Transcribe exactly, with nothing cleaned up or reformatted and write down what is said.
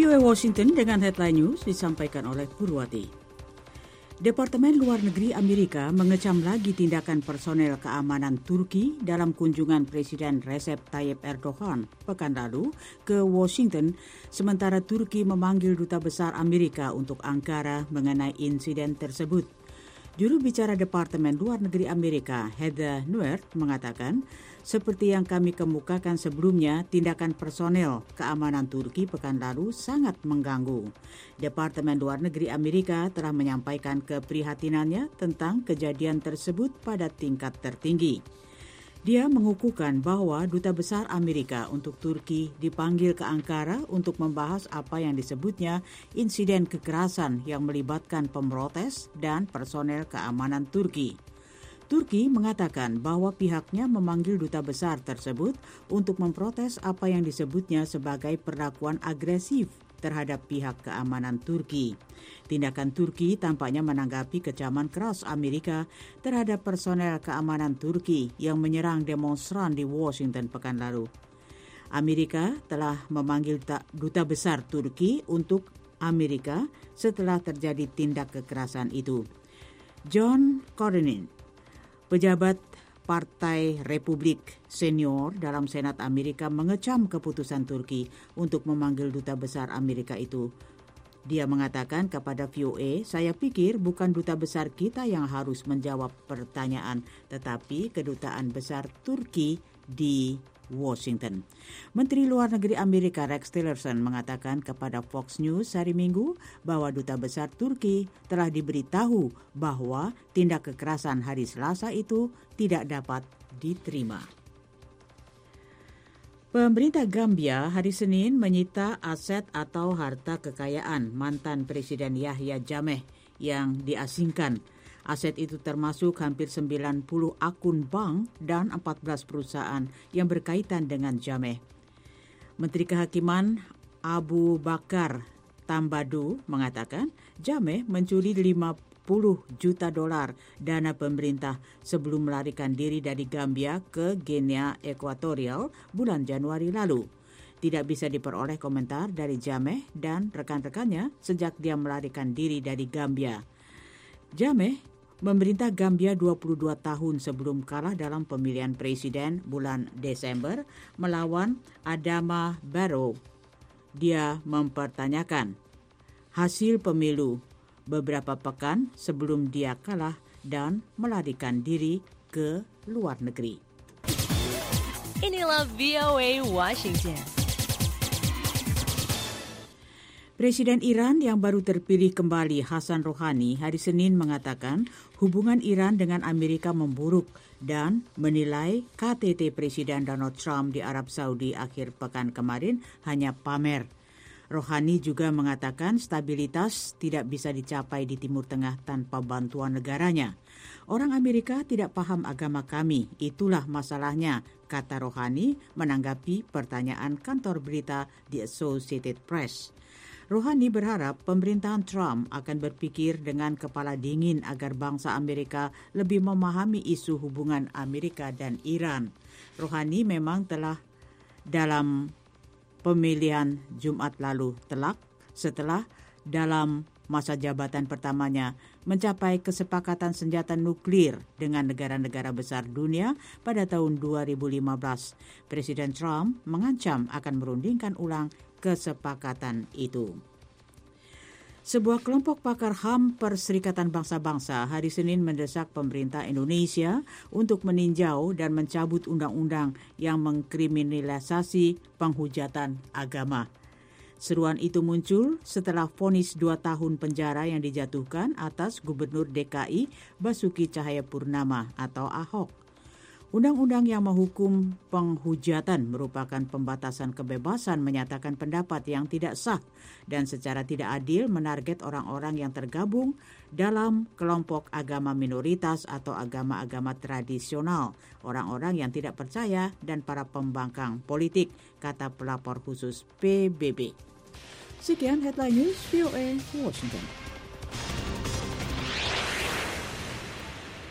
V O A Washington dengan headline news disampaikan oleh Purwati. Departemen Luar Negeri Amerika mengecam lagi tindakan personel keamanan Turki dalam kunjungan Presiden Recep Tayyip Erdogan pekan lalu ke Washington, sementara Turki memanggil Duta Besar Amerika untuk Ankara mengenai insiden tersebut. Juru bicara Departemen Luar Negeri Amerika, Heather Nauert, mengatakan, seperti yang kami kemukakan sebelumnya, tindakan personel keamanan Turki pekan lalu sangat mengganggu. Departemen Luar Negeri Amerika telah menyampaikan keprihatinannya tentang kejadian tersebut pada tingkat tertinggi. Dia mengukuhkan bahwa Duta Besar Amerika untuk Turki dipanggil ke Ankara untuk membahas apa yang disebutnya insiden kekerasan yang melibatkan pemrotes dan personel keamanan Turki. Turki mengatakan bahwa pihaknya memanggil duta besar tersebut untuk memprotes apa yang disebutnya sebagai perlakuan agresif terhadap pihak keamanan Turki. Tindakan Turki tampaknya menanggapi kecaman keras Amerika terhadap personel keamanan Turki yang menyerang demonstran di Washington pekan lalu. Amerika telah memanggil duta besar Turki untuk Amerika setelah terjadi tindak kekerasan itu. John Cornyn, pejabat Partai Republik senior dalam Senat Amerika, mengecam keputusan Turki untuk memanggil duta besar Amerika itu. Dia mengatakan kepada V O A, saya pikir bukan duta besar kita yang harus menjawab pertanyaan, tetapi kedutaan besar Turki di Washington. Menteri Luar Negeri Amerika Rex Tillerson mengatakan kepada Fox News hari Minggu bahwa Duta Besar Turki telah diberitahu bahwa tindak kekerasan hari Selasa itu tidak dapat diterima. Pemerintah Gambia hari Senin menyita aset atau harta kekayaan mantan Presiden Yahya Jammeh yang diasingkan. Aset itu termasuk hampir sembilan puluh akun bank dan empat belas perusahaan yang berkaitan dengan Jammeh. Menteri Kehakiman Abu Bakar Tambadou mengatakan Jammeh mencuri lima puluh juta dolar dana pemerintah sebelum melarikan diri dari Gambia ke Guinea Ekuatorial bulan Januari lalu. Tidak bisa diperoleh komentar dari Jammeh dan rekan-rekannya sejak dia melarikan diri dari Gambia. Jammeh memerintah Gambia dua puluh dua tahun sebelum kalah dalam pemilihan presiden bulan Desember melawan Adama Barrow. Dia mempertanyakan hasil pemilu beberapa pekan sebelum dia kalah dan melarikan diri ke luar negeri. Inilah V O A Washington. Presiden Iran yang baru terpilih kembali, Hassan Rouhani, hari Senin mengatakan hubungan Iran dengan Amerika memburuk dan menilai K T T Presiden Donald Trump di Arab Saudi akhir pekan kemarin hanya pamer. Rouhani juga mengatakan stabilitas tidak bisa dicapai di Timur Tengah tanpa bantuan negaranya. Orang Amerika tidak paham agama kami, itulah masalahnya, kata Rouhani menanggapi pertanyaan kantor berita The Associated Press. Rouhani berharap pemerintahan Trump akan berpikir dengan kepala dingin agar bangsa Amerika lebih memahami isu hubungan Amerika dan Iran. Rouhani memang telah dalam pemilihan Jumat lalu telak setelah dalam masa jabatan pertamanya mencapai kesepakatan senjata nuklir dengan negara-negara besar dunia pada tahun dua ribu lima belas. Presiden Trump mengancam akan merundingkan ulang kesepakatan itu. Sebuah kelompok pakar H A M Perserikatan Bangsa-Bangsa hari Senin mendesak pemerintah Indonesia untuk meninjau dan mencabut undang-undang yang mengkriminalisasi penghujatan agama. Seruan itu muncul setelah vonis dua tahun penjara yang dijatuhkan atas Gubernur D K I Basuki Cahayapurnama atau Ahok. Undang-undang yang menghukum penghujatan merupakan pembatasan kebebasan menyatakan pendapat yang tidak sah dan secara tidak adil menarget orang-orang yang tergabung dalam kelompok agama minoritas atau agama-agama tradisional, orang-orang yang tidak percaya dan para pembangkang politik, kata pelapor khusus P B B. Sekian headline news V O A Washington.